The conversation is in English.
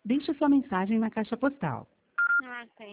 Deixe sua mensagem na caixa postal. Ah, tem.